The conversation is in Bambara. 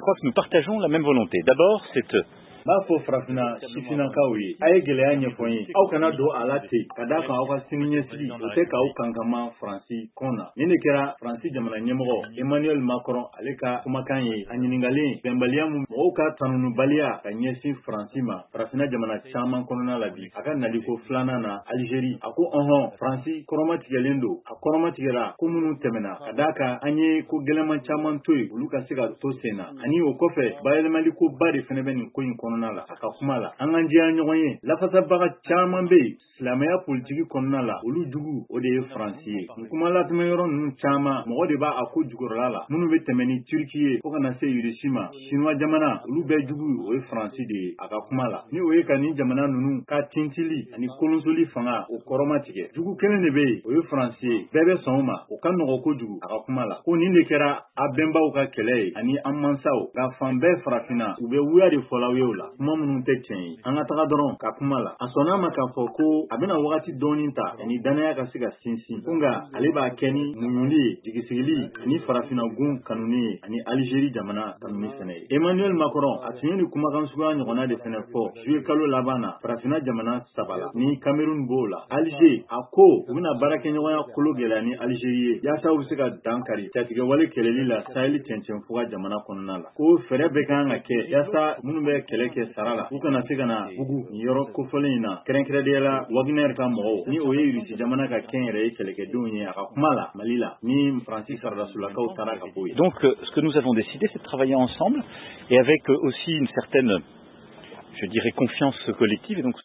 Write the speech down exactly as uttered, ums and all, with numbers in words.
crois que nous partageons la même volonté. D'abord, c'est b'a fɔ farafina sifinnakaw ye a ye gɛlɛya ɲɛfɔ n ye aw kana don a la ten ka d'a kan aw ka sini ɲɛsigi o tɛ k'aw kankama faransi kɔn na nin de kɛra faransi jamana ɲɛmɔgɔ emmanuel macron ale ka kumakan ye a ɲiningalen bɛnbaliya min mɔgɔw ka tanunubaliya ka ɲɛsin faransi ma farafina jamana caman kɔnɔna la bi a ka naliko filanan na alizeri a ko ɔhɔn faransi kɔrɔmatigɛlen don a kɔrɔmatigɛra ko minnu tɛmɛna ka d'a kan an ye ko gɛlɛman caman to yen olu ka se ka to sen na ani o kɔfɛ bayɛlɛmaliko ba de fɛnɛ bɛ nin ko in kɔnɔ la a ka kuma la an kan jɛya ɲɔgɔn ye lafasabaga caman bɛ yen silamɛya politiki kɔnɔna la olu jugu o de ye faransi ye nin kuma latɛmɛ yɔrɔ ninnu caman mɔgɔ de b'a a ko jugɔrɔla la minnu bɛ tɛmɛ ni turki ye fo ka na se irisi ma sinuwa jamana olu bɛɛ jugu o ye faransi de ye a ka kuma la ni o ye ka nin jamana ninnu ka tintili ani kolonsoli fanga o kɔrɔma tigɛ jugu kelen de bɛ yen o ye faransi ye bɛɛ bɛ sɔn o ma o ka nɔgɔ kojugu a ka kuma la ko nin de kɛra a bɛnbaw ka kɛlɛ ye ani an mansaw nka fan bɛɛ farafina u bɛ wuya de fɔlaw ye o la kuma minnu tɛ tiɲɛ ye an ka taga dɔrɔn ka kuma la a sɔnna ma k'a fɔ ko a bɛna wagati dɔɔni ta ani danaya ka se ka sinsin ko nka ale b'a kɛ ni muɲuli ye jigisigili ani farafinagun kanuni ye ani alizeri jamana kanuni fɛnɛ ye emmanuel macron a tun ye nin kumakan suguya ɲɔgɔnna de fɛnɛ fɔ juye kalo laban na farafina jamana saba la ni cameroun b'o la alize a ko u bɛna baarakɛɲɔgɔnya kolo gɛlɛya ni alizeri ye yaasa u bɛ se ka dankari jatigɛwale kɛlɛli la saheli cɛncɛnfuga jamana kɔnɔna la ko fɛɛrɛ bɛ kan ka kɛ yaasa minnu bɛ kɛlɛ kɛ sara la u kana se ka na bugu nin yɔrɔ kofɔlen in na kɛrɛnkɛrɛnnenya la wagner ka mɔgɔw ni o ye irisi jamana ka kɛn yɛrɛ ye kɛlɛkɛdenw ye a ka kuma la mali la ni faransi saradasolakaw taara ka bɔ yen. Donc euh, ce que nous avons décidé, c'est de travailler ensemble et avec euh, aussi une certaine, je dirais, confiance collective et donc